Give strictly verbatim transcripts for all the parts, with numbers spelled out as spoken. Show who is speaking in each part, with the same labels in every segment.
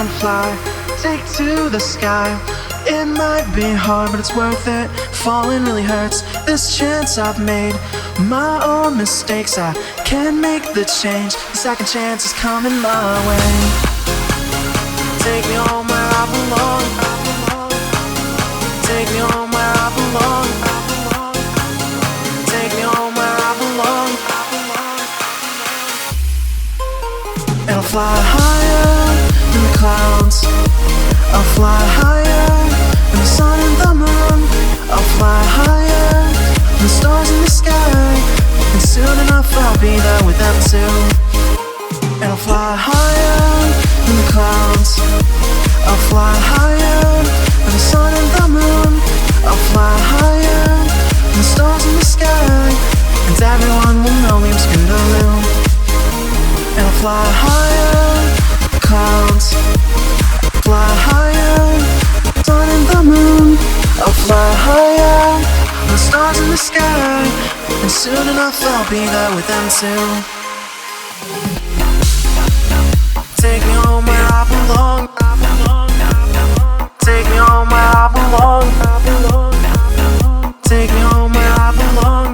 Speaker 1: and fly, take to the sky. It might be hard, but it's worth it. Falling really hurts. This chance I've made, my own mistakes, I can make the change. The second chance is coming my way. Take me home where I belong. Take me home where I belong. Take me home where I belong. And I'll fly higher than the clouds. I'll fly higher than the sun and the moon. I'll fly higher than the stars in the sky. And soon enough I'll be there with them too. And I'll fly higher than the clouds. I'll fly higher than the sun and the moon. I'll fly higher than the stars in the sky. And everyone will know me, I'm Scootaloo. And I'll fly higher than the clouds. Fly higher, sun and the moon. I'll fly higher than the stars in the sky. And soon enough I'll be there with them too. Take me home where I belong. Take me home where I belong. Take me home where I belong.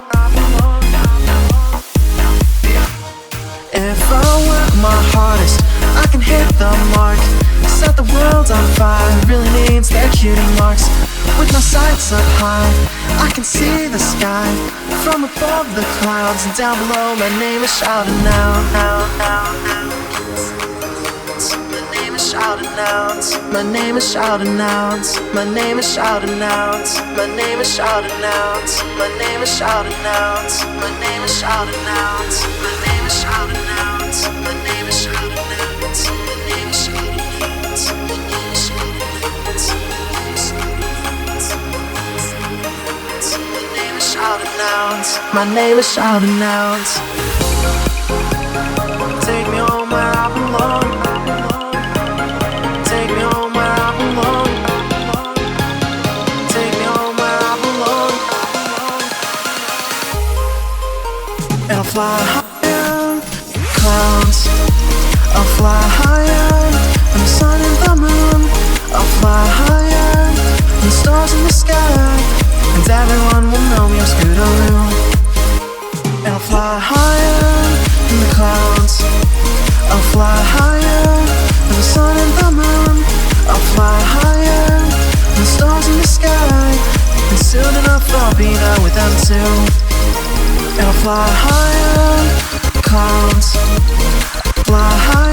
Speaker 1: If I work my hardest, I can hit the mark. Set the world on fire, really needs their cutie marks. With my sights up high, I can see the sky. From above the clouds and down below, my name is shouted now, now, now, now. My name is shouted out. My name is shouted out. My name is shouted out. My name is shouted out. My name is shouted out. My name is shouted out. My name is shouted out. My name is shouted out. My name is shouted out. My name is shouted out. My name is shouted out. My name is shouted out. Take me home where I belong. Take me home where I belong. Take me home where I belong. And I'll fly higher than clouds. I'll fly higher than the sun and the moon. I'll fly higher than the stars in the sky. And everyone will know me, I'm Scootaloo. And I'll fly higher than the clouds. I'll fly higher than the sun and the moon. I'll fly higher than the stars in the sky. And soon enough I'll be there with them too. And I'll fly higher than the clouds. Fly higher